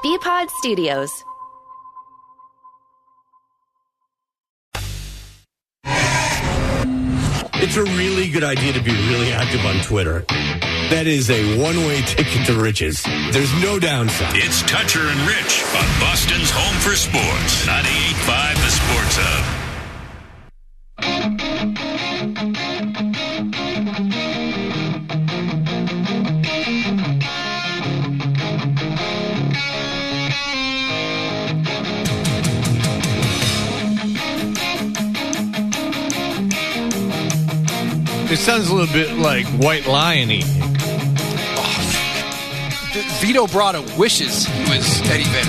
BPod Studios. It's a really good idea to be really active on Twitter. That is a one-way ticket to riches. There's no downside. It's Toucher and Rich on Boston's Home for Sports. 98.5 The Sports Hub. It sounds a little bit like White Lion-y. Vito Bratta wishes he was Eddie Van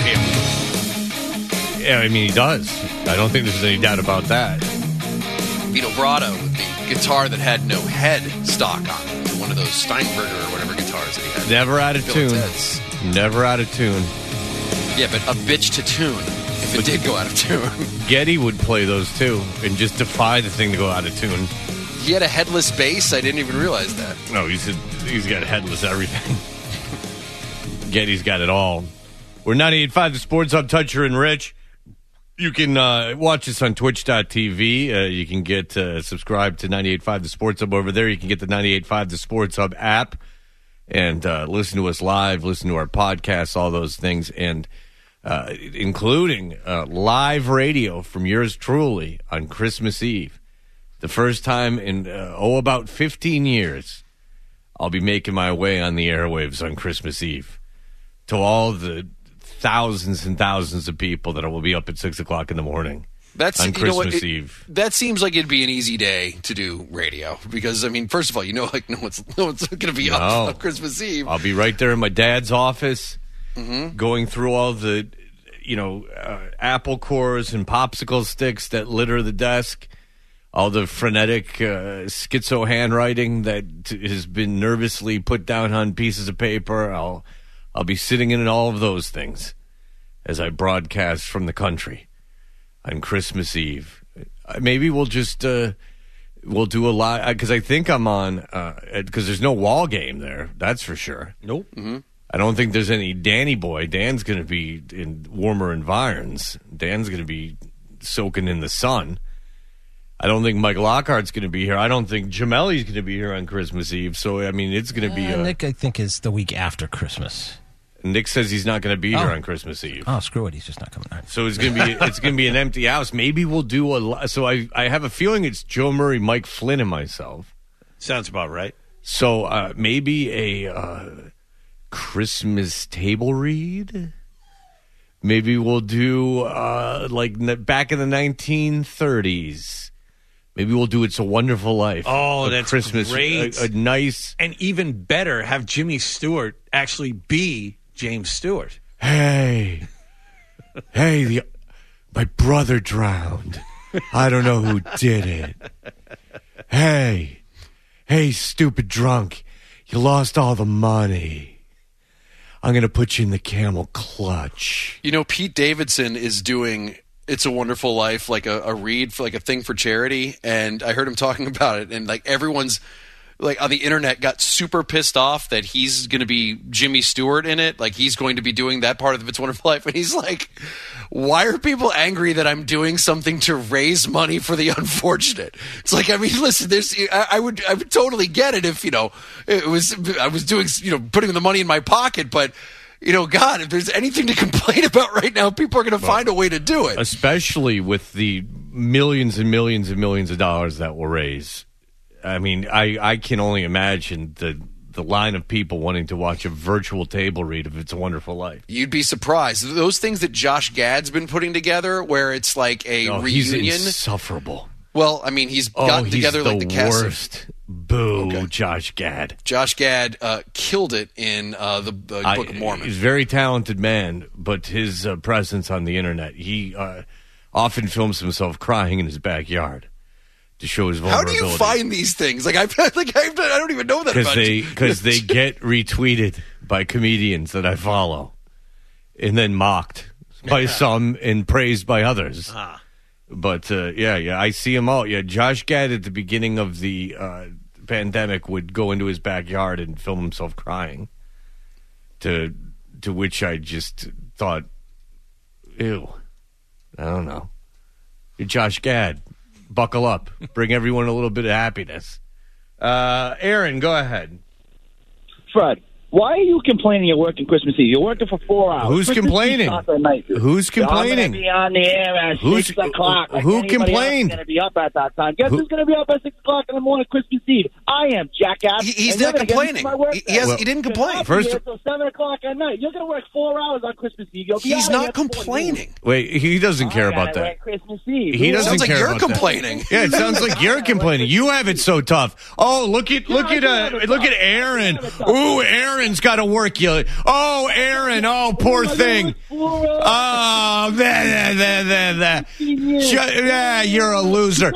Halen. Yeah, I mean, he does. I don't think there's any doubt about that. Vito Bratta with the guitar that had no head stock on it. One of those Steinberger or whatever guitars that he had. Never out of tune. Never out of tune. Yeah, but a bitch to tune if it did go out of tune. Geddy would play those too and just defy the thing to go out of tune. He had a headless bass? I didn't even realize that. No, he's got headless everything. Geddy's got it all. We're 98.5 The Sports Hub, Toucher and Rich. You can watch us on twitch.tv. You can get subscribed to 98.5 The Sports Hub over there. You can get the 98.5 The Sports Hub app and listen to us live, listen to our podcasts, all those things, and including live radio from yours truly on Christmas Eve. The first time in, about 15 years, I'll be making my way on the airwaves on Christmas Eve to all the thousands and thousands of people that will be up at 6 o'clock in the morning on Christmas Eve. That seems like it'd be an easy day to do radio because, I mean, first of all, no one's going to be up on Christmas Eve. I'll be right there in my dad's office going through all the, apple cores and popsicle sticks that litter the desk. All the frenetic schizo handwriting that has been nervously put down on pieces of paper. I'll be sitting in all of those things as I broadcast from the country on Christmas Eve. Maybe we'll just we'll do a lot because I think I'm on because there's no Wall game there. That's for sure. Nope. Mm-hmm. I don't think there's any Danny boy. Dan's going to be in warmer environs. Dan's going to be soaking in the sun. I don't think Mike Lockhart's going to be here. I don't think Jamelli's going to be here on Christmas Eve. So, I mean, it's going to be... Nick, I think, is the week after Christmas. Nick says he's not going to be here on Christmas Eve. Oh, screw it. He's just not coming out. So it's going to be an empty house. Maybe we'll do so I have a feeling it's Joe Murray, Mike Flynn, and myself. Sounds about right. So maybe a Christmas table read. Maybe we'll do like back in the 1930s. Maybe we'll do It's a Wonderful Life. Oh, that's Christmas, great. A nice... And even better, have Jimmy Stewart actually be James Stewart. Hey, my brother drowned. I don't know who did it. Hey, stupid drunk. You lost all the money. I'm going to put you in the camel clutch. Pete Davidson is doing... It's a Wonderful Life, like a read for like a thing for charity, and I heard him talking about it, and like everyone's like on the internet got super pissed off that he's going to be Jimmy Stewart in it, like he's going to be doing that part of It's a Wonderful Life, and he's like, why are people angry that I'm doing something to raise money for the unfortunate? It's like, I mean, listen, I would totally get it if I was doing putting the money in my pocket, but. God, if there's anything to complain about right now, people are going to find a way to do it. Especially with the millions and millions and millions of dollars that will raise. I mean, I can only imagine the line of people wanting to watch a virtual table read of It's a Wonderful Life. You'd be surprised. Those things that Josh Gad's been putting together where it's like a reunion. He's insufferable. Well, I mean, he's gotten together like the cast. Worst. Boo, okay. Josh Gad. Josh Gad killed it in the Book of Mormon. He's a very talented man, but his presence on the internet, he often films himself crying in his backyard to show his vulnerability. How do you find these things? I don't even know that about you. Because they get retweeted by comedians that I follow, and then mocked by some and praised by others. But, I see them all. Yeah, Josh Gad at the beginning of the pandemic would go into his backyard and film himself crying, to which I just thought, ew, I don't know. You're Josh Gad. Buckle up. Bring everyone a little bit of happiness. Aaron, go ahead. Fred, why are you complaining you're working Christmas Eve? You're working for 4 hours. Who's Christmas complaining? Eve starts at night, dude. Who's I'm complaining? going to be on the air at 6 o'clock. Who complained? Going to be up at that time. Guess who's going to be up at 6 o'clock in the morning Christmas Eve? I am, jackass. He's And you're not gonna get me to complaining. my work He day. didn't complain. First, First- till 7 o'clock at night. You're going to work 4 hours on Christmas Eve. You'll be He's out of not here before complaining. noon. Wait, he doesn't care I about gotta that. work Christmas Eve. He doesn't Sounds like care you're about that. complaining. Yeah, it sounds like you're complaining. You have it so tough. Oh, look at Aaron. Ooh, Aaron's got to work you. Oh, Aaron. Oh, poor thing. Oh, you're a loser.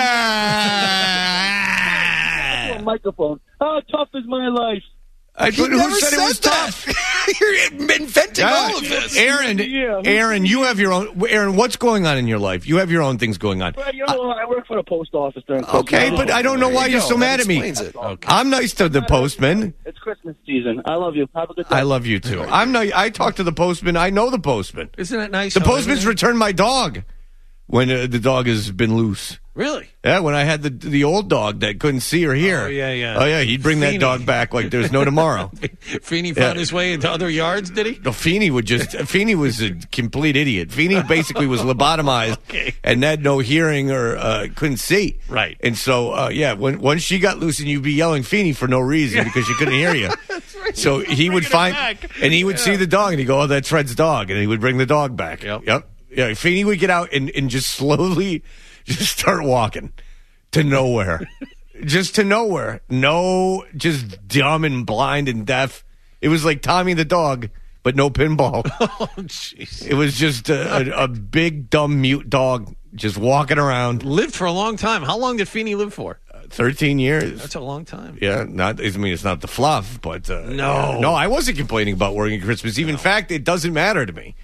On microphone. How tough is my life? Who said Never it was that. tough? You're inventing all of this. Aaron, you have your own. Aaron, what's going on in your life? You have your own things going on. Fred, you know what? I work for the post office during Christmas. Okay, but I don't know why you're so mad at me. Explains it. I'm nice to the postman. It's Christmas season. I love you. Have a good day. I love you too. I talk to the postman. I know the postman. Isn't it nice? The how postman's everything- returned my dog when the dog has been loose. Really? Yeah, when I had the old dog that couldn't see or hear. Oh, yeah. Oh, yeah, he'd bring that Feeny. dog back like there's no tomorrow. Feeney Yeah. found his way into other yards, did he? No, Feeney was a complete idiot. Feeney basically was lobotomized Okay. and had no hearing or couldn't see. Right. And so, once she got loose and you'd be yelling Feeney for no reason because she couldn't hear you. So he would find, and he would see the dog and he'd go, oh, that's Fred's dog. And he would bring the dog back. Yep. Yeah, Feeney would get out and just slowly just start walking to nowhere. Just to nowhere. No, just dumb and blind and deaf. It was like Tommy the dog, but no pinball. Oh, jeez. It was just a big, dumb, mute dog just walking around. Lived for a long time. How long did Feeney live for? 13 years. That's a long time. Yeah, it's not the fluff, but No. no, I wasn't complaining about working Christmas Eve. In fact, it doesn't matter to me.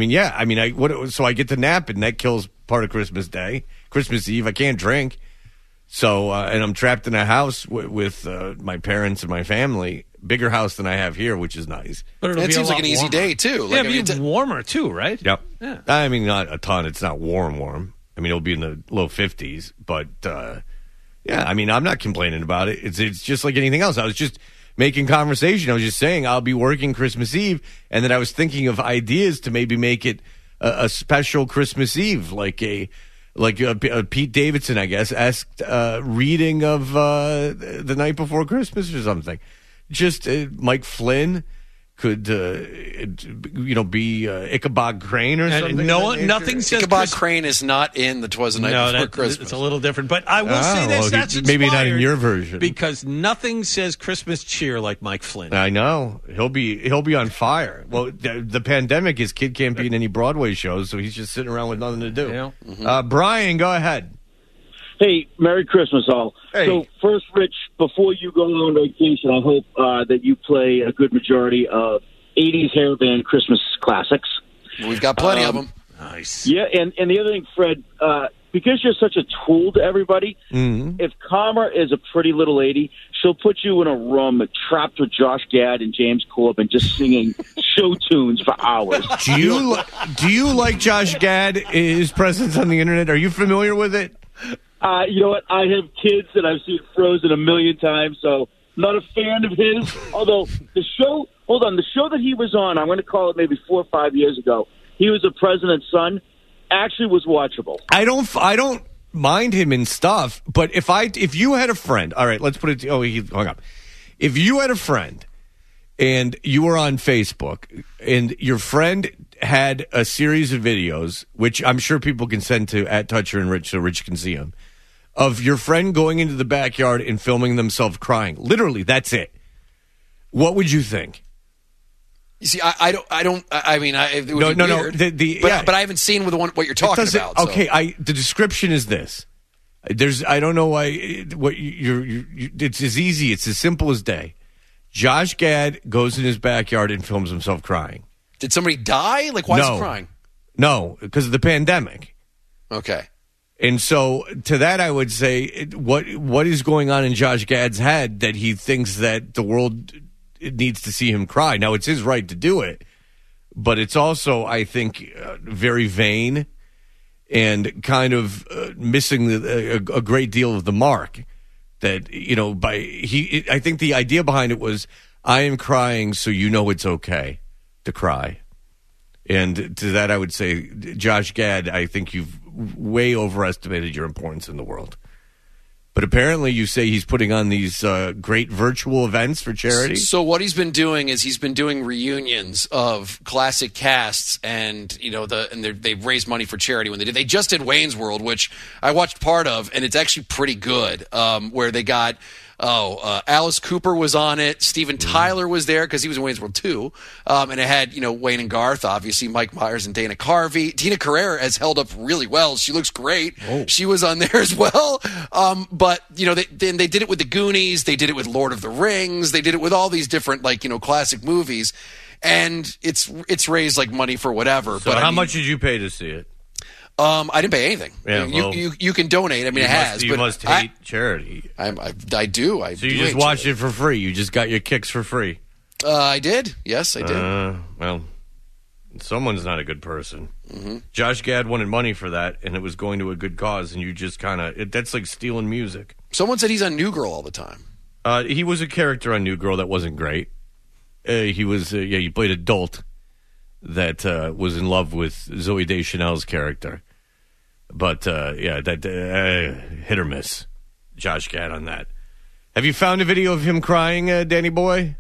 So I get to nap, and that kills part of Christmas Day, Christmas Eve. I can't drink, so and I'm trapped in a house with my parents and my family, bigger house than I have here, which is nice. But it'll It be seems a like lot an easy warmer. day too. Yeah, Like, it'll be warmer too, right? Yep. Yeah. I mean, not a ton. It's not warm. I mean, it'll be in the low 50s, but yeah. I mean, I'm not complaining about it. It's just like anything else. I was just making conversation. I was just saying I'll be working Christmas Eve, and then I was thinking of ideas to maybe make it a special Christmas Eve, like a Pete Davidson, I guess, asked reading of the night before Christmas or something. Just Mike Flynn could, be Ichabod Crane or something. Nothing says Ichabod Christmas. Crane is not in the Twas the Night No, Before that, Christmas. it's a little different. But I will Oh, say this: well, that's maybe not in inspired your version. because nothing says Christmas cheer like Mike Flynn. I know he'll be on fire. Well, the pandemic, his kid can't be in any Broadway shows, so he's just sitting around with nothing to do. Yeah. Brian, go ahead. Hey, Merry Christmas, all. Hey. So, first, Rich, before you go on vacation, I hope that you play a good majority of 80s hair band Christmas classics. We've got plenty of them. Nice. Yeah, and the other thing, Fred, because you're such a tool to everybody, if Karma is a pretty little lady, she'll put you in a room trapped with Josh Gad and James Corbin just singing show tunes for hours. Do you like Josh Gad, his presence on the internet? Are you familiar with it? You know what? I have kids that I've seen Frozen a million times, so not a fan of his. Although the show that he was on, I'm going to call it maybe 4 or 5 years ago, he was the president's son, actually was watchable. I don't mind him and stuff, but if you had a friend, all right, let's put it. He hung up. If you had a friend and you were on Facebook and your friend had a series of videos, which I'm sure people can send to @Toucher and Rich so Rich can see them, of your friend going into the backyard and filming themselves crying. Literally, that's it. What would you think? You see, I don't. I mean, it would No. be weird. But I haven't seen what you're talking about. So. Okay, the description is this. I don't know why. It's as easy. It's as simple as day. Josh Gad goes in his backyard and films himself crying. Did somebody die? Like, why is he crying? No, because of the pandemic. Okay. And so to that, I would say, what is going on in Josh Gad's head that he thinks that the world needs to see him cry? Now, it's his right to do it, but it's also, I think, very vain and kind of missing a great deal of the mark. That, I think the idea behind it was, I am crying so you know it's okay to cry. And to that I would say, Josh Gad, I think you've way overestimated your importance in the world. But apparently you say he's putting on these great virtual events for charity. So what he's been doing is he's been doing reunions of classic casts, and they've raised money for charity when they did. They just did Wayne's World, which I watched part of, and it's actually pretty good. Where they got Alice Cooper was on it. Steven Tyler was there because he was in Wayne's World 2. And it had, Wayne and Garth, obviously, Mike Myers and Dana Carvey. Tina Carrere has held up really well. She looks great. Oh. She was on there as well. But, they did it with the Goonies. They did it with Lord of the Rings. They did it with all these different, classic movies. And it's raised, money for whatever. So how much did you pay to see it? I didn't pay anything. Yeah, you can donate. I mean, it has. You must hate charity. I do. So you just watched it for free. You just got your kicks for free. I did. Yes, I did. Well, someone's not a good person. Mm-hmm. Josh Gad wanted money for that, and it was going to a good cause, and you just that's like stealing music. Someone said he's on New Girl all the time. He was a character on New Girl that wasn't great. He was, he played a dolt that was in love with Zooey Deschanel's character. But, hit or miss. Josh Gad on that. Have you found a video of him crying, Danny Boy?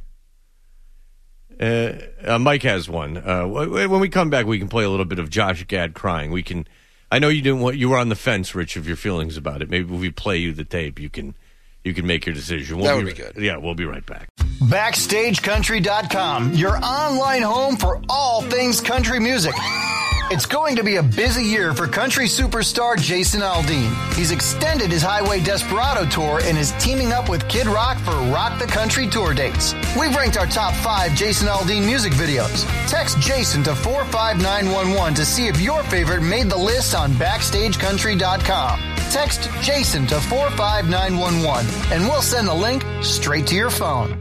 Mike has one. When we come back, we can play a little bit of Josh Gad crying. I know you were on the fence, Rich, of your feelings about it. Maybe if we play you the tape, you can make your decision. That would be good. Yeah, we'll be right back. BackstageCountry.com, your online home for all things country music. It's going to be a busy year for country superstar Jason Aldean. He's extended his Highway Desperado tour and is teaming up with Kid Rock for Rock the Country tour dates. We've ranked our top 5 Jason Aldean music videos. Text Jason to 45911 to see if your favorite made the list on BackstageCountry.com. Text Jason to 45911 and we'll send the link straight to your phone.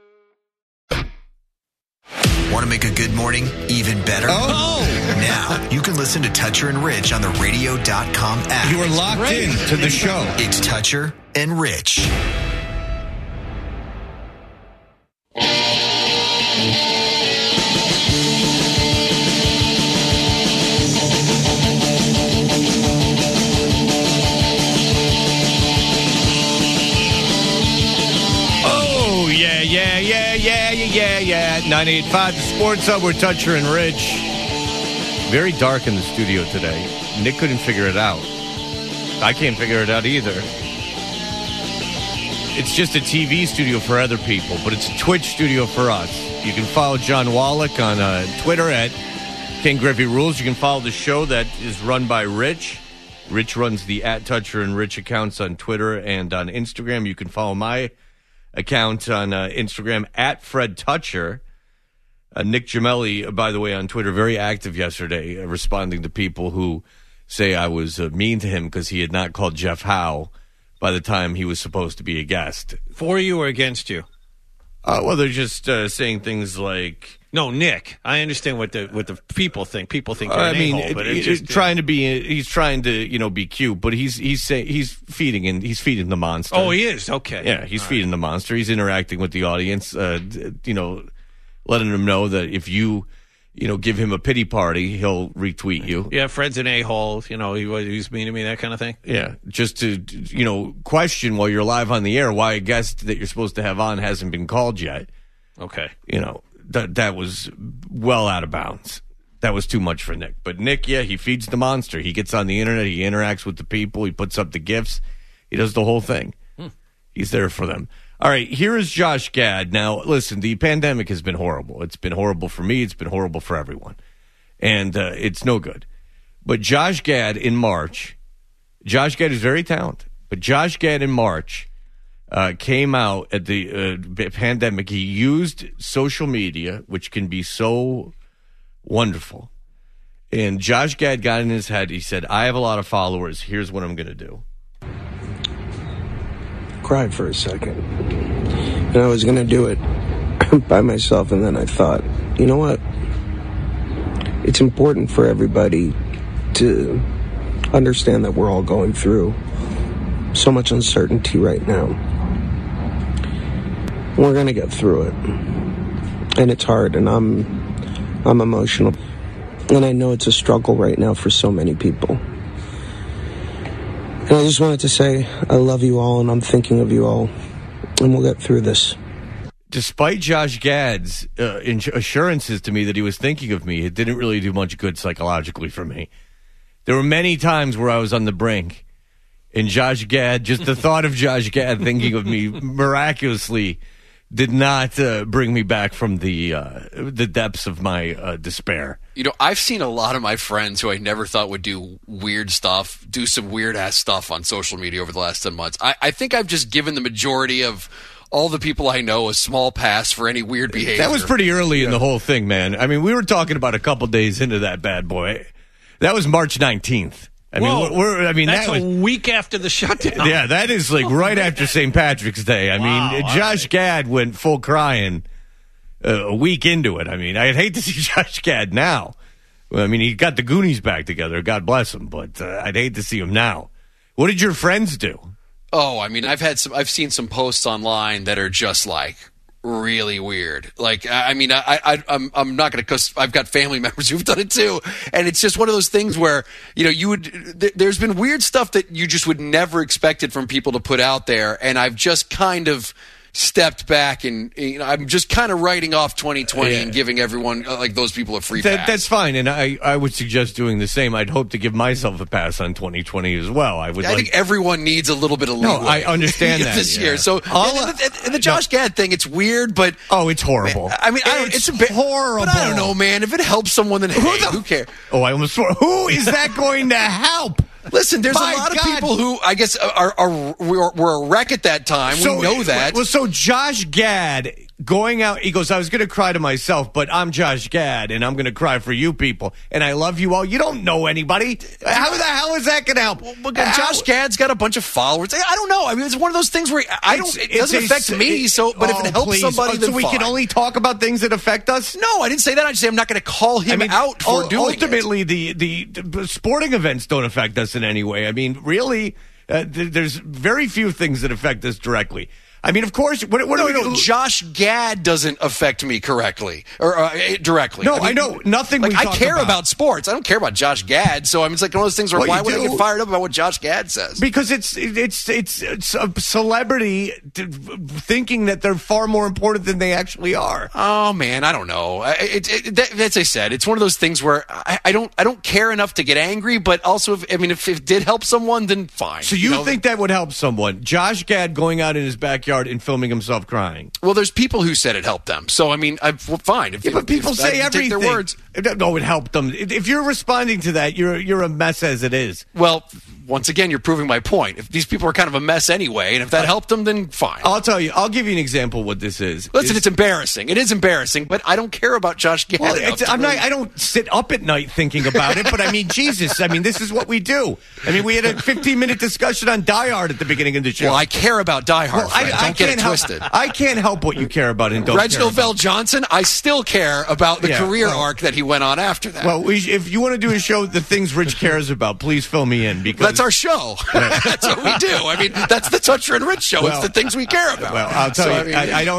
Want to make a good morning even better? Oh! Now, you can listen to Toucher and Rich on the radio.com app. You are locked in to the show. It's Toucher and Rich. Yeah. 98.5 The Sports Hub. We're Toucher and Rich. Very dark in the studio today. Nick couldn't figure it out. I can't figure it out either. It's just a TV studio for other people, but it's a Twitch studio for us. You can follow John Wallach on Twitter at King Griffey Rules. You can follow the show that is run by Rich. Rich runs the @Toucher and Rich accounts on Twitter and on Instagram. You can follow my account on Instagram at Fred Toucher. Nick Gemelli, by the way, on Twitter, very active yesterday, responding to people who say I was mean to him because he had not called Jeff Howe by the time he was supposed to be a guest. For you or against you? Well, they're just saying things like... No, Nick. I understand what the people think. People think you're an a-hole, but it's just he's trying to be cute, but he's feeding the monster. Oh, he is. Okay. Yeah, he's feeding the monster. He's interacting with the audience. Letting them know that if you give him a pity party, he'll retweet you. Yeah, Fred's an a-hole. He was mean to me, that kind of thing. Yeah, just to question while you're live on the air why a guest that you're supposed to have on hasn't been called yet. Okay. That was well out of bounds. That was too much for Nick. But Nick, yeah, he feeds the monster. He gets on the internet. He interacts with the people. He puts up the GIFs. He does the whole thing. He's there for them. All right, here is Josh Gad. Now, listen, the pandemic has been horrible. It's been horrible for me. It's been horrible for everyone. And it's no good. But Josh Gad in March, Josh Gad is very talented, but Josh Gad in March came out at the pandemic. He used social media, which can be so wonderful. And Josh Gad got in his head. He said, I have a lot of followers. Here's what I'm going to do. Cried for a second. And I was going to do it by myself. And then I thought, you know what? it's important for everybody to understand that we're all going through so much uncertainty right now. We're going to get through it. And it's hard, and I'm emotional. And I know it's a struggle right now for so many people. And I just wanted to say I love you all, and I'm thinking of you all, and we'll get through this. Despite Josh Gad's assurances to me that he was thinking of me, it didn't really do much good psychologically for me. There were many times where I was on the brink, and Josh Gad, just the thought of Josh Gad thinking of me miraculously did not bring me back from the depths of my despair. You know, I've seen a lot of my friends who I never thought would do weird stuff, do some weird-ass stuff on social media over the last 10 months. I think I've just given the majority of all the people I know a small pass for any weird behavior. That was pretty early in the whole thing, man. I mean, we were talking about a couple days into that bad boy. That was March 19th. I mean, that's a week after the shutdown. Yeah, that is like right after St. Patrick's Day. I mean, Josh Gad went full crying a week into it. I mean, I'd hate to see Josh Gad now. I mean, he got the Goonies back together. God bless him. But I'd hate to see him now. What did your friends do? Oh, I mean, I've seen some posts online that are just like really weird. Like, I mean, I'm not going to, because I've got family members who've done it too, and it's just one of those things where, you know, there's been weird stuff that you just would never expect it from people to put out there, and I've just kind of stepped back, and you know, I'm just kind of writing off 2020 and giving everyone like those people a free pass. That's fine, and I would suggest doing the same. I'd hope to give myself a pass on 2020 as well. I think everyone needs a little bit of leeway. No, I understand that this year. So and the Josh Gad thing, it's weird, but it's horrible. Man, I mean, it's a bit horrible. But I don't know, man. If it helps someone, then who cares? Oh, I almost swore. Who is that going to help? Listen, there's a lot of people who I guess were a wreck at that time. We know that. Well, so Josh Gad going out, he goes, I was going to cry to myself, but I'm Josh Gad, and I'm going to cry for you people, and I love you all. You don't know anybody. How the hell is that going to help? Well, Josh Gad's got a bunch of followers. I don't know. I mean, it's one of those things where it doesn't affect me, but if it helps somebody, then so we can only talk about things that affect us? No, I didn't say that. I just say I'm not going to call him out for doing it. Ultimately, the sporting events don't affect us in any way. I mean, really, there's very few things that affect us directly. I mean, of course. No. Josh Gad doesn't affect me directly or directly. No, I know nothing. Like, I care about sports. I don't care about Josh Gad. So I mean, it's like one of those things where why would I get fired up about what Josh Gad says? Because it's a celebrity thinking that they're far more important than they actually are. Oh man, I don't know. As I said, it's one of those things where I don't care enough to get angry, but also if it did help someone, then fine. So you think that would help someone? Josh Gad going out in his backyard and filming himself crying. Well, there's people who said it helped them. So, I mean, fine. But people say everything. Take their words. No, it helped them. If you're responding to that, you're a mess as it is. Well, once again, you're proving my point. If these people are kind of a mess anyway, and if that helped them, then fine. I'll tell you. I'll give you an example of what this is. Listen, it's embarrassing. It is embarrassing, but I don't care about Josh Gad. Well, I don't sit up at night thinking about it, but I mean, Jesus. I mean, this is what we do. I mean, we had a 15-minute discussion on Die Hard at the beginning of the show. Well, I care about Die Hard. Well, don't get it twisted. I can't help what you care about and don't Reginald Vell Johnson, I still care about the career arc that he went on after that. Well, if you want to do a show, the things Rich cares about, please fill me in. Because that's our show. That's what we do. I mean, that's the Toucher and Rich show. It's the things we care about. Well, I'll tell you,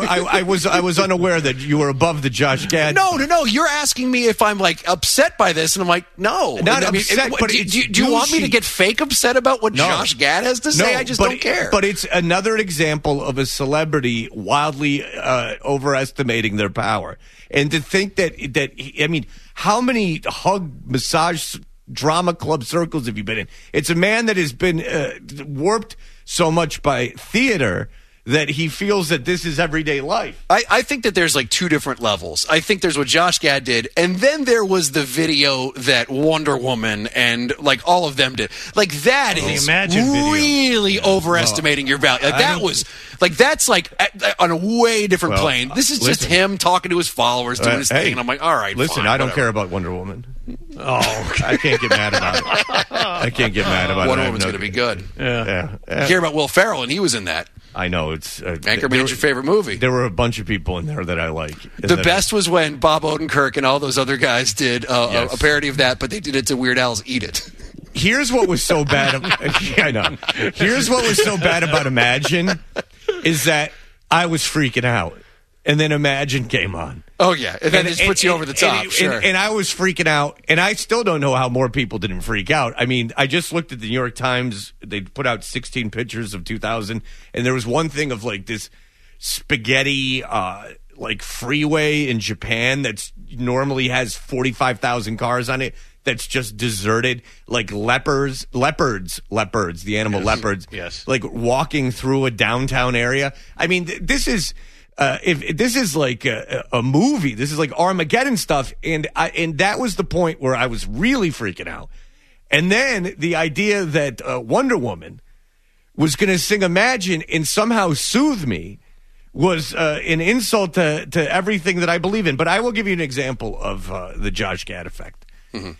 I was unaware that you were above the Josh Gad. No. You're asking me if I'm like upset by this, and I'm like, no. Not upset, but do you want me to get fake upset about what Josh Gad has to say? I just don't care. But it's another example of a celebrity wildly overestimating their power, and to think that I mean, how many massage drama club circles have you been in? It's a man that has been warped so much by theater that he feels that this is everyday life. I think that there's like two different levels. I think there's what Josh Gad did, and then there was the video that Wonder Woman and like all of them did. Like that is really overestimating your value. Like that's like on a way different plane. This is just him talking to his followers, doing his thing, and I'm like, all right, listen, fine, I don't care about Wonder Woman. Oh, I can't get mad about it. I can't get mad about it. Wonder Woman's going to be good. Yeah. You care about Will Ferrell, and he was in that. I know. It's Anchorman's your favorite movie. There were a bunch of people in there that I like. The best was when Bob Odenkirk and all those other guys did a parody of that, but they did it to Weird Al's Eat It. Here's what was so bad. I know. Here's what was so bad about Imagine is that I was freaking out. And then Imagine came on. Oh, yeah. And then it puts you over the top, sure. And I was freaking out. And I still don't know how more people didn't freak out. I mean, I just looked at the New York Times. They put out 16 pictures of 2000. And there was one thing of like this spaghetti like freeway in Japan that's normally has 45,000 cars on it. That's just deserted, like leopards, the animal leopards, yes, like walking through a downtown area. I mean, this is if this is like a movie. This is like Armageddon stuff, and that was the point where I was really freaking out. And then the idea that Wonder Woman was going to sing Imagine and somehow soothe me was an insult to everything that I believe in. But I will give you an example of the Josh Gad effect. Mm-hmm.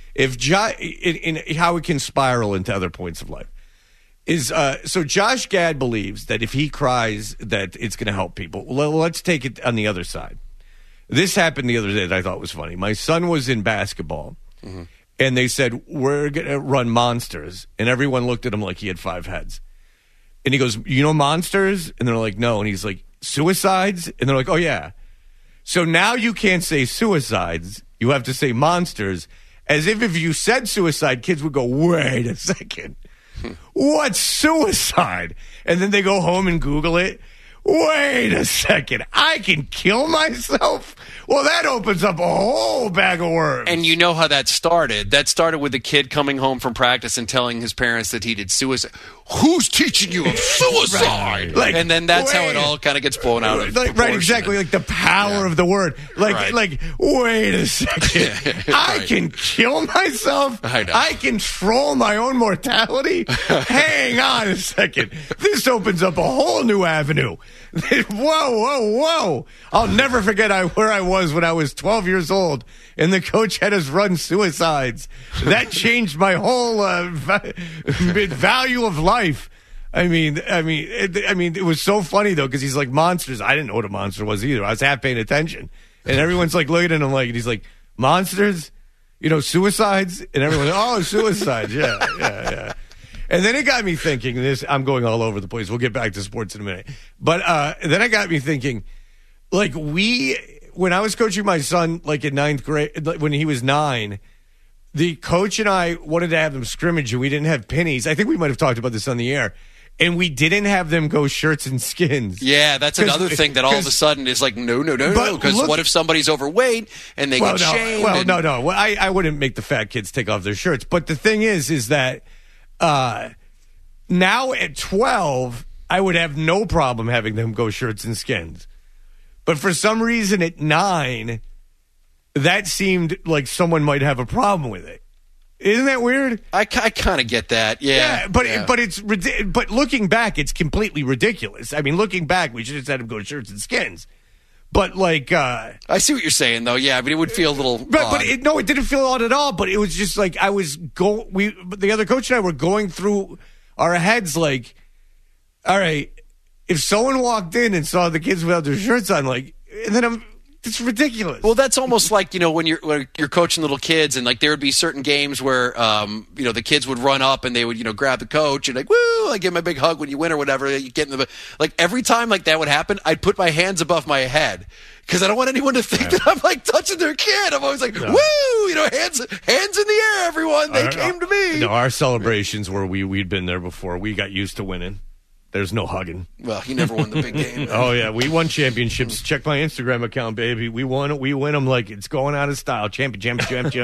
In how it can spiral into other points of life is so Josh Gad believes that if he cries that it's going to help people. Well, let's take it on the other side. This happened the other day that I thought was funny. My son was in basketball, mm-hmm. and they said, we're going to run monsters, and everyone looked at him like he had 5 heads. And he goes, you know monsters? And they're like, no. And he's like, suicides? And they're like, oh yeah. So now you can't say suicides. You have to say monsters. As if you said suicide, kids would go, wait a second. What's suicide? And then they go home and Google it. Wait a second. I can kill myself? Well, that opens up a whole bag of worms. And you know how that started. That started with a kid coming home from practice and telling his parents that he did suicide. Who's teaching you of suicide? Like, and then that's how it all kind of gets blown out of right, exactly. Like the power of the word. Like, wait a second. I can kill myself? I know. I control my own mortality? Hang on a second. This opens up a whole new avenue. Whoa. I'll never forget where I was when I was 12 years old and the coach had us run suicides. That changed my whole value of life. I mean, it was so funny though because he's like monsters. I didn't know what a monster was either. I was half paying attention, and everyone's like looking at him like, and he's like, monsters, suicides, and everyone's oh, suicides, yeah. And then it got me thinking. I'm going all over the place. We'll get back to sports in a minute, but then it got me thinking, like when I was coaching my son, like in 9th grade, when he was 9. The coach and I wanted to have them scrimmage, and we didn't have pennies. I think we might have talked about this on the air. And we didn't have them go shirts and skins. Yeah, that's another thing that all of a sudden is like, no. Because what if somebody's overweight and they get shamed? Well, no. Well, I wouldn't make the fat kids take off their shirts. But the thing is that now at 12, I would have no problem having them go shirts and skins. But for some reason at 9... that seemed like someone might have a problem with it. Isn't that weird? I kind of get that. Yeah, but looking back, it's completely ridiculous. I mean, looking back, we should have had him go shirts and skins. But like, I see what you're saying, though. Yeah, but it would feel a little. But it didn't feel odd at all. But it was just like the other coach and I were going through our heads, like, all right, if someone walked in and saw the kids without their shirts on, like, and then it's ridiculous. Well, that's almost like, when you're coaching little kids, and like there would be certain games where the kids would run up and they would grab the coach and like, woo, I give him a big hug when you win or whatever. You get in the like every time like that would happen, I'd put my hands above my head because I don't want anyone to think that I'm like touching their kid. I'm always like, woo, hands in the air, everyone. They came to me. No, our celebrations were we'd been there before. We got used to winning. There's no hugging. Well, he never won the big game. Oh, yeah. We won championships. Check my Instagram account, baby. We won it. We win them like it's going out of style. Champion.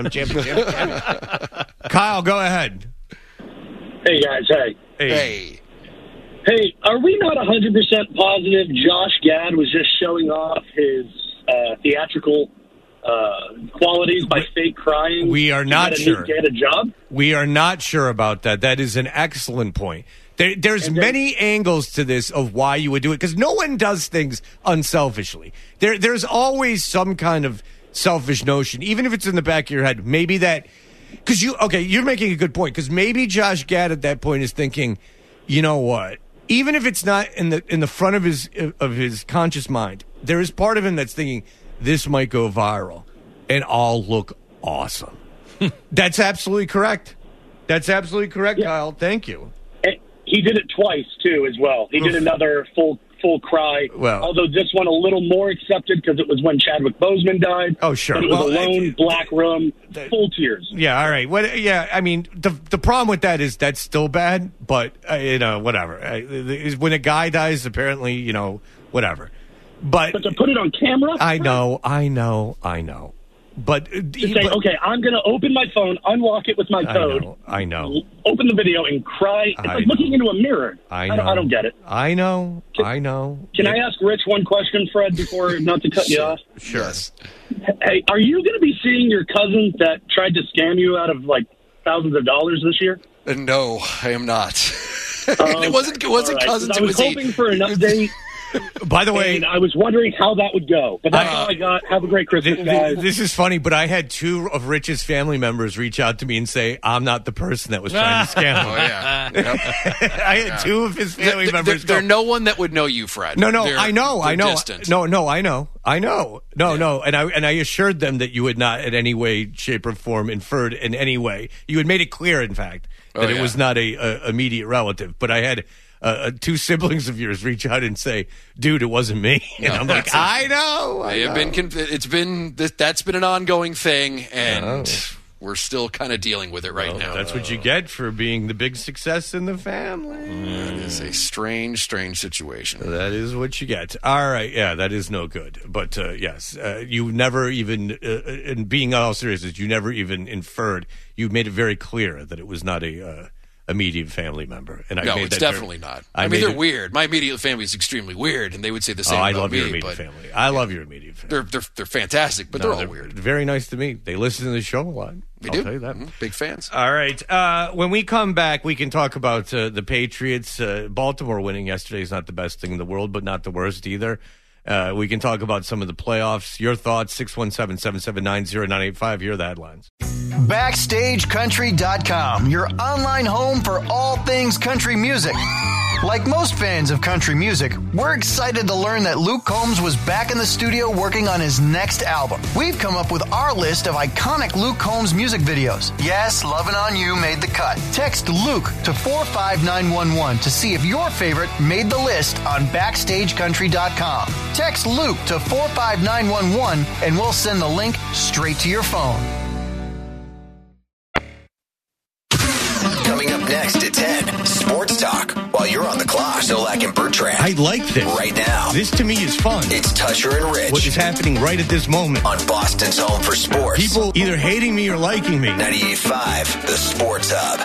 Kyle, go ahead. Hey, guys. Hey. Hey, are we not 100% positive Josh Gad was just showing off his theatrical qualities by fake crying? We are not sure. Get a job? We are not sure about that. That is an excellent point. There's many angles to this of why you would do it, because no one does things unselfishly. There's always some kind of selfish notion, even if it's in the back of your head. Maybe that, because you're making a good point, because maybe Josh Gad at that point is thinking, you know what, even if it's not in the front of his conscious mind, there is part of him that's thinking this might go viral and I'll look awesome. That's absolutely correct. That's absolutely correct, Kyle. Thank you. And he did it twice too, as well. He did another full cry. Well, although this one a little more accepted because it was when Chadwick Boseman died. Oh, sure. But it was alone, black room, full tears. Yeah, all right. I mean, the problem with that is that's still bad, but, whatever. When a guy dies, apparently, whatever. But to put it on camera? I know. But to say, okay, I'm going to open my phone, unlock it with my code. I know. Open the video and cry. It's like looking into a mirror. I know. I don't get it. I know. Can I ask Rich one question, Fred, before not to cut you off? Sure. Yes. Hey, are you going to be seeing your cousin that tried to scam you out of like thousands of dollars this year? No, I am not. It wasn't right. cousins. I was hoping for an update. By the way, I was wondering how that would go. But that's all I got. Have a great Christmas, guys. This is funny, but I had two of Rich's family members reach out to me and say, I'm not the person that was trying to scam him. Oh, yeah. Yep. I had two of his family members go. There's no one that would know you, Fred. No, They're I know. distant. No, I know. No. And I assured them that you had not in any way, shape, or form inferred in any way. You had made it clear, in fact, that it was not a immediate relative. But I had two siblings of yours reach out and say, dude, it wasn't me. And I'm like, I know. That's been an ongoing thing, and we're still kind of dealing with it right now. That's what you get for being the big success in the family. It is a strange situation. That is what you get. All right. Yeah, that is no good. But yes, you never even, in being all serious, you never even inferred. You made it very clear that it was not a immediate family member. And no, it's definitely not. I mean, they're weird. My immediate family is extremely weird, and they would say the same about me. I love your immediate family. I love your immediate family. They're fantastic, but they're all weird. Very nice to me. They listen to the show a lot. They I'll do. tell you that. Big fans. All right. When we come back, we can talk about the Patriots. Baltimore winning yesterday is not the best thing in the world, but not the worst either. We can talk about some of the playoffs. Your thoughts, 617-779-0985. Here are the headlines. BackstageCountry.com, your online home for all things country music. Like most fans of country music, we're excited to learn that Luke Combs was back in the studio working on his next album. We've come up with our list of iconic Luke Combs music videos. Yes, Lovin' On You made the cut. Text Luke to 45911 to see if your favorite made the list on BackstageCountry.com. Text Luke to 45911 and we'll send the link straight to your phone. Coming up next at 10, Sports Talk. While you're on the clock, Solak and Bertrand. I like this. Right now. This to me is fun. It's Toucher and Rich. What is happening right at this moment. On Boston's home for sports. People either hating me or liking me. 98.5, the Sports Hub.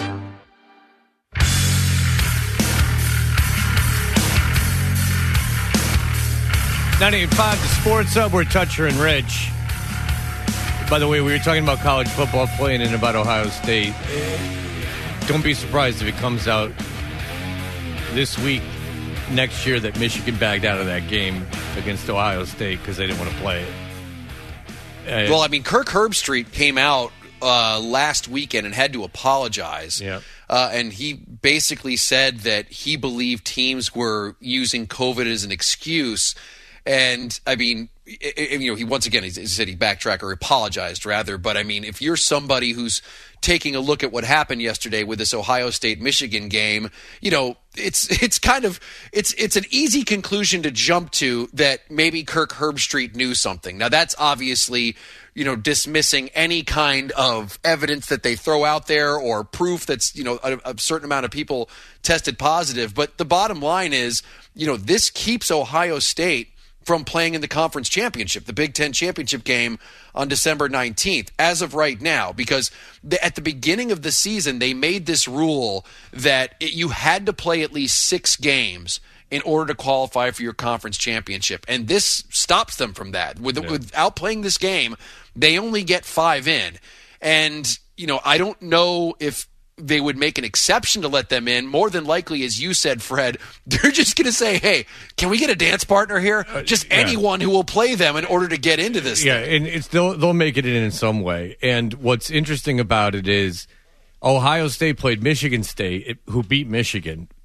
98.5, the Sports Hub. We're Toucher and Rich. By the way, we were talking about college football playing in about Ohio State. Don't be surprised if it comes out this week, next year, that Michigan backed out of that game against Ohio State because they didn't want to play it. Well, I mean, Kirk Herbstreit came out last weekend and had to apologize. Yeah. And he basically said that he believed teams were using COVID as an excuse. And, I mean, he once again, he said he backtracked or apologized, rather. But, I mean, if you're somebody who's taking a look at what happened yesterday with this Ohio State-Michigan game, it's kind of it's an easy conclusion to jump to that maybe Kirk Herbstreit knew something. Now, that's obviously, dismissing any kind of evidence that they throw out there or proof that's, a certain amount of people tested positive. But the bottom line is, this keeps Ohio State from playing in the conference championship, the Big Ten championship game on December 19th, as of right now, because at the beginning of the season, they made this rule that you had to play at least 6 games in order to qualify for your conference championship. And this stops them from that. Without playing this game, they only get 5 in. And, I don't know if they would make an exception to let them in. More than likely, as you said, Fred, they're just going to say, hey, can we get a dance partner here? Anyone who will play them in order to get into this thing. And they'll make it in some way. And what's interesting about it is Ohio State played Michigan State, who beat Michigan,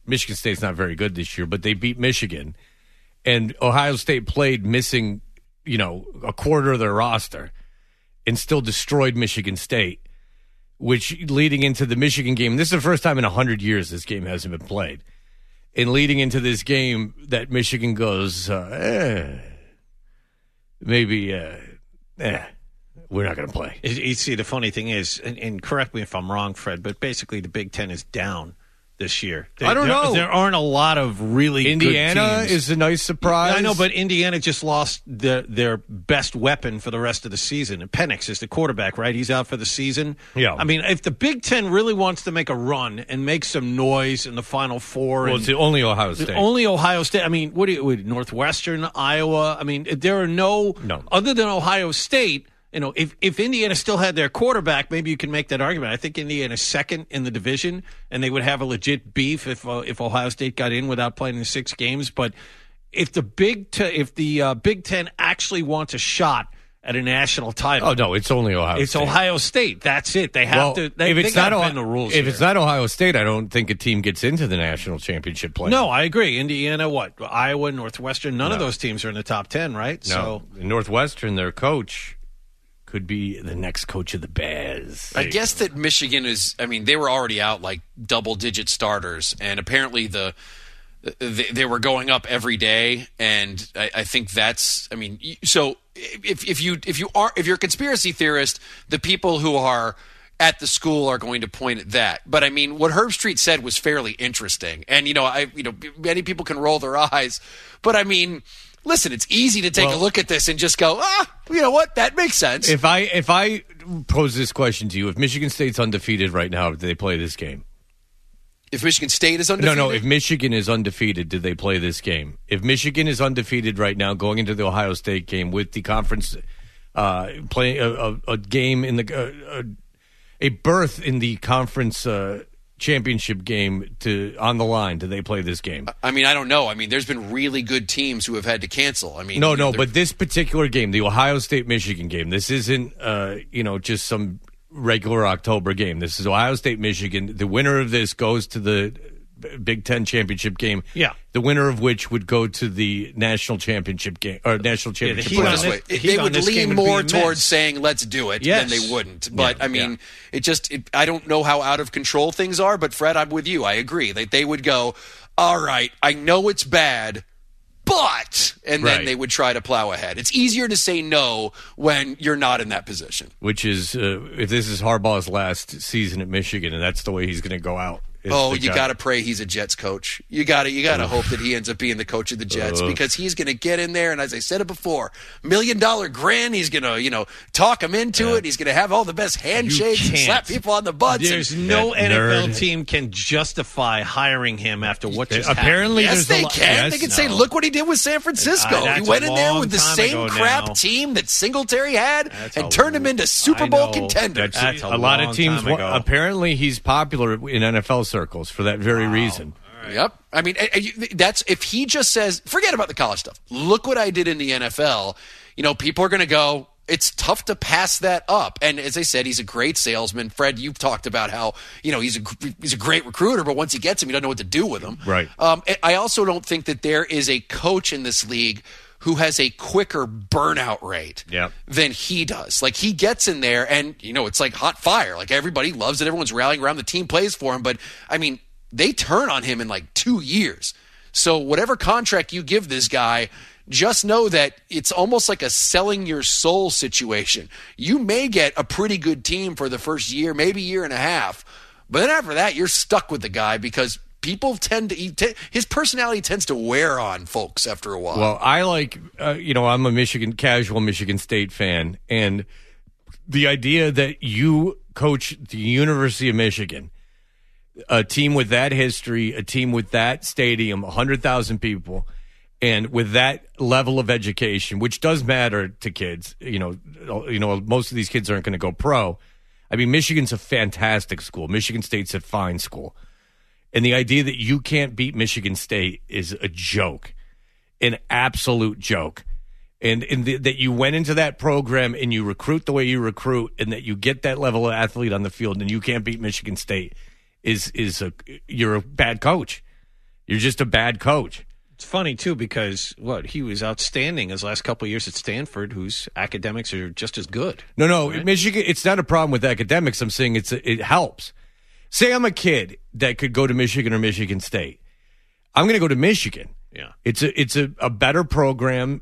Michigan State's not very good this year, but they beat Michigan. And Ohio State played missing, a quarter of their roster and still destroyed Michigan State, which leading into the Michigan game, this is the first time in 100 years this game hasn't been played. And leading into this game that Michigan goes, maybe, we're not going to play. You see, the funny thing is, and correct me if I'm wrong, Fred, but basically the Big Ten is down this year. I don't know. There aren't a lot of really Indiana good teams. is a nice surprise. I know, but Indiana just lost their best weapon for the rest of the season. And Penix is the quarterback, right? He's out for the season. Yeah. I mean, if the Big Ten really wants to make a run and make some noise in the Final Four. Well, it's only Ohio State. Only Ohio State. I mean, what do you, Northwestern, Iowa? I mean, there are no. Other than Ohio State. If Indiana still had their quarterback, maybe you can make that argument. I think Indiana's second in the division, and they would have a legit beef if Ohio State got in without playing in 6 games. But if the Big Ten actually wants a shot at a national title, oh no, it's only Ohio. It's State. Ohio State. That's it. They have to. If it's not bend the rules. If it's not Ohio State, I don't think a team gets into the national championship play. No, I agree. Indiana, Iowa, Northwestern, none of those teams are in the top 10, right? No. So Northwestern, their coach could be the next coach of the Bears. I guess that Michigan is, they were already out like double-digit starters, and apparently they were going up every day, and I think that's, so if you're a conspiracy theorist, the people who are at the school are going to point at that. But what Herb Street said was fairly interesting, and many people can roll their eyes, but listen, it's easy to take a look at this and just go, you know what? That makes sense. If I pose this question to you, if Michigan State's undefeated right now, do they play this game? If Michigan State is undefeated? No. If Michigan is undefeated, do they play this game? If Michigan is undefeated right now, going into the Ohio State game with the conference, playing a game in a berth in the conference championship game on the line, do they play this game? I don't know. There's been really good teams who have had to cancel. But this particular game, the Ohio State-Michigan game, this isn't, just some regular October game. This is Ohio State-Michigan. The winner of this goes to the Big Ten championship game. Yeah. The winner of which would go to the national championship game or national championship. They would lean more towards saying let's do it than they wouldn't. But I don't know how out of control things are. But Fred, I'm with you. I agree that they would go, all right, I know it's bad, but, and then they would try to plow ahead. It's easier to say no when you're not in that position. Which is, if this is Harbaugh's last season at Michigan, and that's the way he's going to go out. You got to pray he's a Jets coach. You got to hope that he ends up being the coach of the Jets because he's going to get in there, and as I said it before, $1 million grin. He's going to, talk him into it. He's going to have all the best handshakes and slap people on the butts. There's no NFL team can justify hiring him after what just apparently happened. Yes, they can. They can say, look what he did with San Francisco. He went in there with the same crap team that Singletary had and turned him into Super Bowl contenders. That's a lot of teams. Apparently, he's popular in NFL circles for that very reason. Yep. That's if he just says, forget about the college stuff. Look what I did in the NFL. People are going to go, it's tough to pass that up. And as I said, he's a great salesman. Fred, you've talked about how, he's a great recruiter, but once he gets him, you don't know what to do with him. Right. I also don't think that there is a coach in this league who has a quicker burnout rate than he does. Like, he gets in there and, it's like hot fire. Like, everybody loves it. Everyone's rallying around. The team plays for him. But, they turn on him in like 2 years. So whatever contract you give this guy, just know that it's almost like a selling your soul situation. You may get a pretty good team for the first year, maybe year and a half. But then after that, you're stuck with the guy because people his personality tends to wear on folks after a while. Well, I like, I'm a casual Michigan State fan, and the idea that you coach the University of Michigan, a team with that history, a team with that stadium, 100,000 people, and with that level of education, which does matter to kids, most of these kids aren't going to go pro. Michigan's a fantastic school. Michigan State's a fine school. And the idea that you can't beat Michigan State is a joke, an absolute joke. And that you went into that program and you recruit the way you recruit and that you get that level of athlete on the field and you can't beat Michigan State you're a bad coach. You're just a bad coach. It's funny, too, because, he was outstanding his last couple of years at Stanford, whose academics are just as good. No, right? Michigan, it's not a problem with academics. I'm saying it helps. Say I'm a kid that could go to Michigan or Michigan State. I'm going to go to Michigan. Yeah, it's a better program.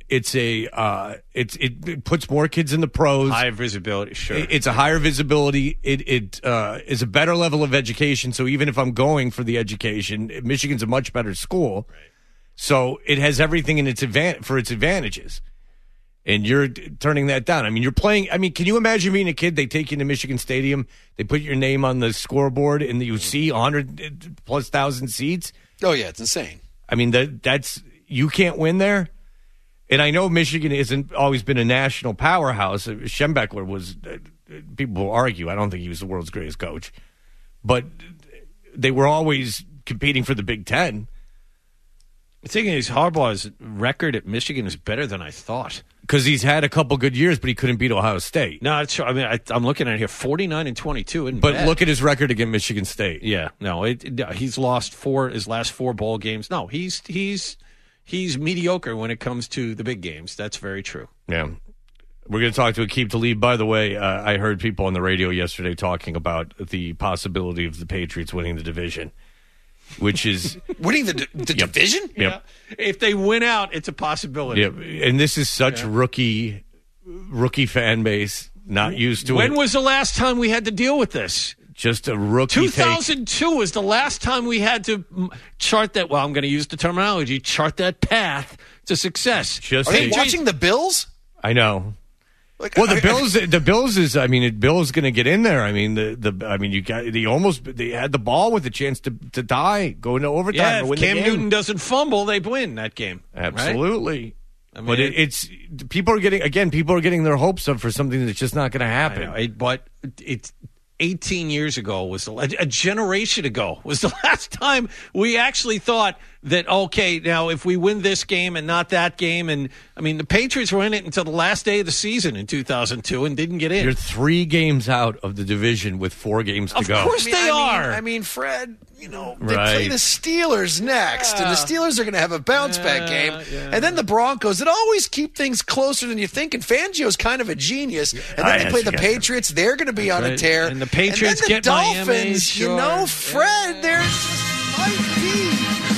It puts more kids in the pros. Higher visibility, sure. It's a higher visibility. It is a better level of education. So even if I'm going for the education, Michigan's a much better school. Right. So it has everything in its advantages. And you're turning that down. I mean, you're playing. I mean, can you imagine being a kid? They take you to Michigan Stadium. They put your name on the scoreboard, and you see 100,000+ seats. Oh yeah, it's insane. I mean, that's you can't win there. And I know Michigan hasn't always been a national powerhouse. Schembechler was. People will argue. I don't think he was the world's greatest coach, but they were always competing for the Big Ten. I'm thinking Harbaugh's record at Michigan is better than I thought. Because he's had a couple good years, but he couldn't beat Ohio State. No, it's true. I mean, I'm looking at it here, 49-22. But look at his record against Michigan State. Yeah, no, he's lost his last 4 bowl games. No, he's mediocre when it comes to the big games. That's very true. Yeah. We're going to talk to Aqib Talib. By the way, I heard people on the radio yesterday talking about the possibility of the Patriots winning the division. Which is winning the division? Yep. If they win out, it's a possibility. Yep. And this is such rookie fan base, not used to it. When was the last time we had to deal with this? Just a rookie 2002 was the last time we had to chart that. Well, I'm going to use the terminology, chart that path to success. Are they watching the Bills? I know. The Bills is. I mean, Bills going to get in there. I mean, they had the ball with a chance to die, go into overtime. Yeah, or if win Cam the game. Newton doesn't fumble, they win that game. Absolutely. Right? I mean, but it's people are getting their hopes up for something that's just not going to happen. I know, but it's 18 years ago was a generation ago was the last time we actually thought that, okay, now if we win this game and not that game, and I mean the Patriots were in it until the last day of the season in 2002 and didn't get in. You're 3 games out of the division with 4 games to go. Of course they are. I mean, Fred, they play the Steelers next, and the Steelers are going to have a bounce-back game. And then the Broncos. It always keep things closer than you think, and Fangio's kind of a genius. And then they play the Patriots. They're going to be on a tear. And the Patriots and then the get Dolphins, Miami, sure. Fred, there's just might be.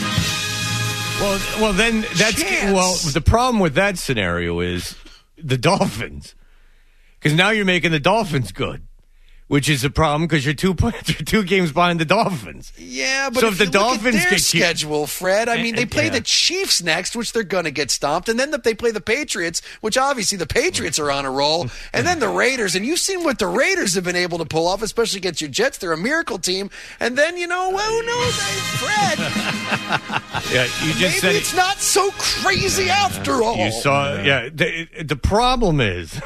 Well, then that's the problem with that scenario is the Dolphins, because now you're making the Dolphins good, which is a problem because you're 2 games behind the Dolphins. Yeah, but so if the you Dolphins look at their schedule, Fred, I mean, they play the Chiefs next, which they're going to get stomped, and then they play the Patriots, which obviously the Patriots are on a roll, and then the Raiders, and you've seen what the Raiders have been able to pull off, especially against your Jets. They're a miracle team, and then who knows, Fred? Yeah, you just maybe it's not so crazy after all. You saw, the problem is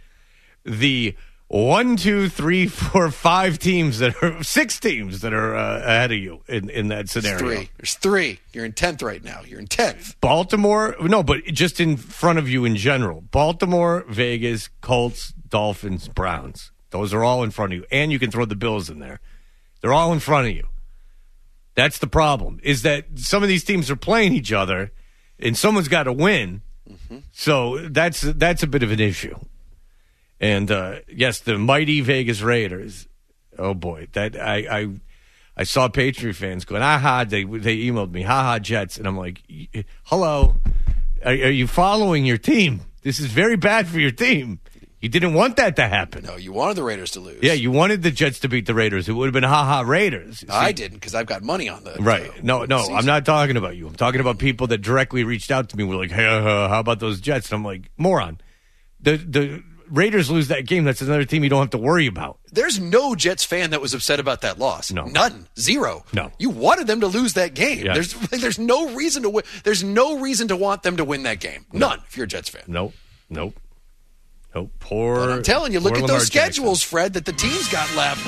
the 1, 2, 3, 4, 5 teams 6 teams that are ahead of you in that scenario. There's 3. You're in 10th right now. You're in 10th. Baltimore, no, but just in front of you in general. Baltimore, Vegas, Colts, Dolphins, Browns. Those are all in front of you. And you can throw the Bills in there. They're all in front of you. That's the problem, is that some of these teams are playing each other, and someone's got to win. Mm-hmm. So that's a bit of an issue. And yes, the mighty Vegas Raiders. Oh boy, that I saw Patriot fans going, aha. They emailed me, haha, Jets, and I'm like, hello, are you following your team? This is very bad for your team. You didn't want that to happen. No, you wanted the Raiders to lose. Yeah, you wanted the Jets to beat the Raiders. It would have been haha Raiders. I didn't, because I've got money on the right. No, I'm not talking about you. I'm talking about people that directly reached out to me. Were like, hey, how about those Jets? And I'm like, moron. The Raiders lose that game, that's another team you don't have to worry about. There's no Jets fan that was upset about that loss. No. None. Zero. No. You wanted them to lose that game. Yeah. There's no reason to win. There's no reason to want them to win that game. None, if you're a Jets fan. Nope. But I'm telling you, look at those schedules, Fred, that the team's got left.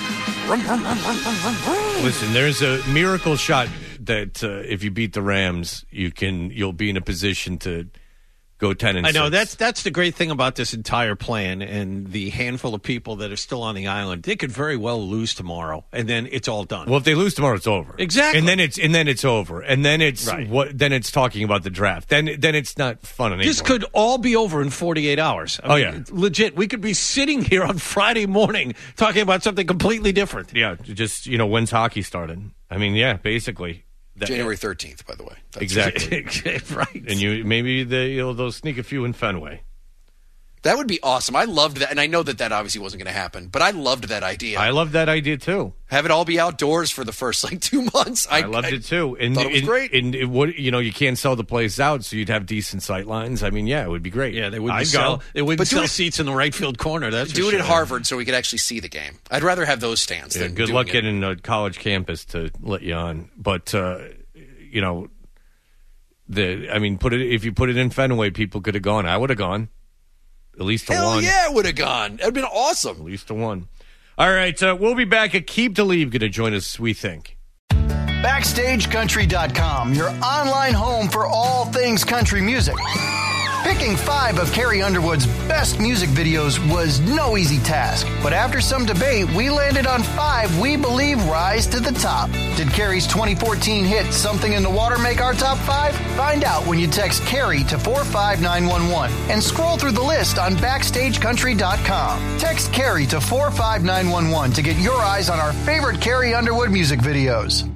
Listen, there's a miracle shot that if you beat the Rams, you'll be in a position to go 10-6. I know that's the great thing about this entire plan and the handful of people that are still on the island. They could very well lose tomorrow, and then it's all done. Well, if they lose tomorrow, it's over. Exactly. And then it's over. And then it's Then it's talking about the draft. Then it's not fun anymore. This could all be over in 48 hours. I mean, legit. We could be sitting here on Friday morning talking about something completely different. Yeah, just when's hockey started? I mean, yeah, basically. January 13th, by the way. That's exactly. Right. And maybe they'll sneak a few in Fenway. That would be awesome. I loved that. And I know that obviously wasn't going to happen, but I loved that idea. I loved that idea, too. Have it all be outdoors for the first 2 months. I loved it, too. And thought it was great. And you can't sell the place out, so you'd have decent sight lines. I mean, yeah, it would be great. Yeah, they wouldn't sell seats in the right field corner. Do it at Harvard so we could actually see the game. I'd rather have those stands than good luck getting a college campus to let you on. But, if you put it in Fenway, people could have gone. I would have gone. At least to one. Hell yeah, it would have gone. That would have been awesome. At least to one. All right, we'll be back. Aqib Talib going to join us, we think. BackstageCountry.com, your online home for all things country music. Picking 5 of Carrie Underwood's best music videos was no easy task. But after some debate, we landed on 5 we believe rise to the top. Did Carrie's 2014 hit Something in the Water make our top 5? Find out when you text Carrie to 45911 and scroll through the list on BackstageCountry.com. Text Carrie to 45911 to get your eyes on our favorite Carrie Underwood music videos.